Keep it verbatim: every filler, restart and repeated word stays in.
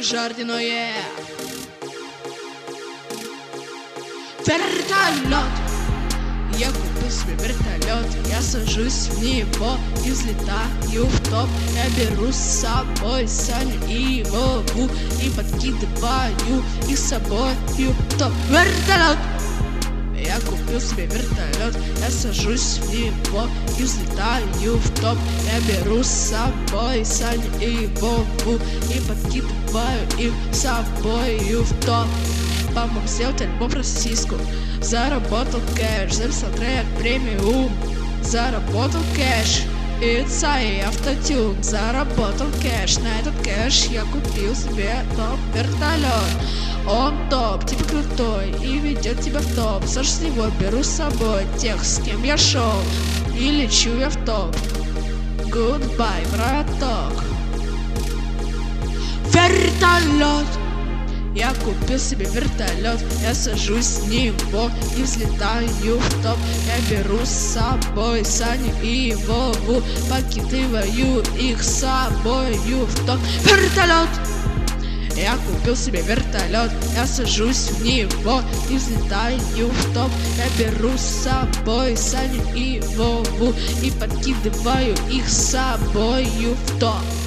Жардиное. Вертолет. Я купил себе вертолет, я сажусь в него и взлетаю в топ. Я беру с собой Саню и Вову и подкидываю их с собой в топ. Вертолет. Я купил себе вертолет, я сажусь в него и взлетаю в топ. Я беру с собой Саню и Вову и подкидываю их с собой в топ. Помог сделать альбом про сиску. Заработал кэш, записал трек премиум. Заработал кэш, It's и автотюн. Заработал кэш, на этот кэш я купил себе топ вертолет. Он топ, типа крутой, и ведет тебя в топ. Сажу с него, беру с собой тех, с кем я шел, и лечу я в топ. Goodbye, браток. Вертолет. Я купил себе вертолет, я сажусь с него и взлетаю в топ. Я беру с собой Саню и Вову, подкидываю их с собой в топ. Вертолет! Я купил себе вертолет, я сажусь в него и взлетаю в топ. Я беру с собой Саню и Вову и подкидываю их с собой в топ.